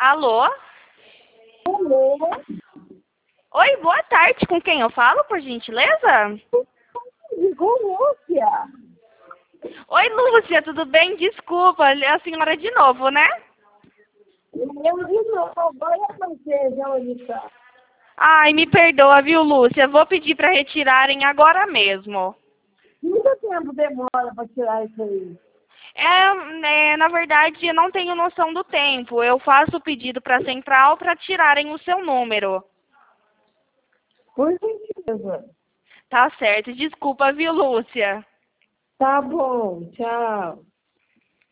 Alô? Alô? Oi, boa tarde. Com quem eu falo, por gentileza? Ligou, Lúcia? Oi, Lúcia, tudo bem? Desculpa, é a senhora de novo, né? Eu de novo. Olha você, já onde está. Ai, me perdoa, viu, Lúcia? Vou pedir para retirarem agora mesmo. Quanto tempo demora para tirar isso aí? Na verdade, eu não tenho noção do tempo. Eu faço o pedido para a central para tirarem o seu número. Por gentileza. Tá certo. Desculpa, viu, Lúcia? Tá bom, tchau.